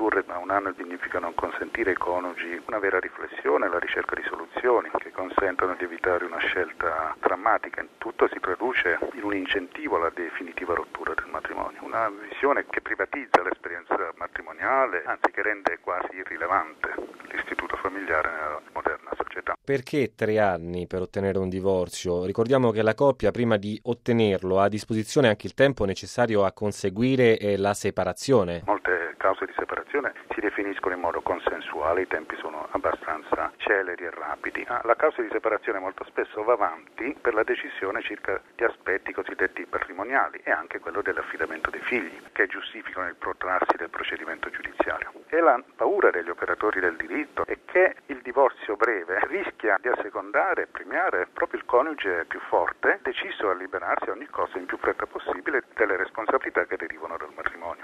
ridurre a 1 anno significa non consentire ai coniugi una vera riflessione e la ricerca di soluzioni che consentano di evitare una scelta drammatica. Tutto si traduce in un incentivo alla definitiva rottura del matrimonio, una visione che privatizza l'esperienza matrimoniale, anzi che rende quasi irrilevante l'istituto familiare nella moderna società. Perché 3 anni per ottenere un divorzio? Ricordiamo che la coppia, prima di ottenerlo, ha a disposizione anche il tempo necessario a conseguire la separazione. Molte cause di separazione si definiscono in modo consensuale, i tempi sono abbastanza celeri e rapidi. La causa di separazione molto spesso va avanti per la decisione circa gli aspetti cosiddetti patrimoniali e anche quello dell'affidamento dei figli, che giustificano il protrarsi del procedimento giudiziario. E la paura degli operatori del diritto è che il divorzio breve rischia di assecondare e premiare proprio il coniuge più forte, deciso a liberarsi a ogni costo in più fretta possibile delle responsabilità che derivano dal matrimonio.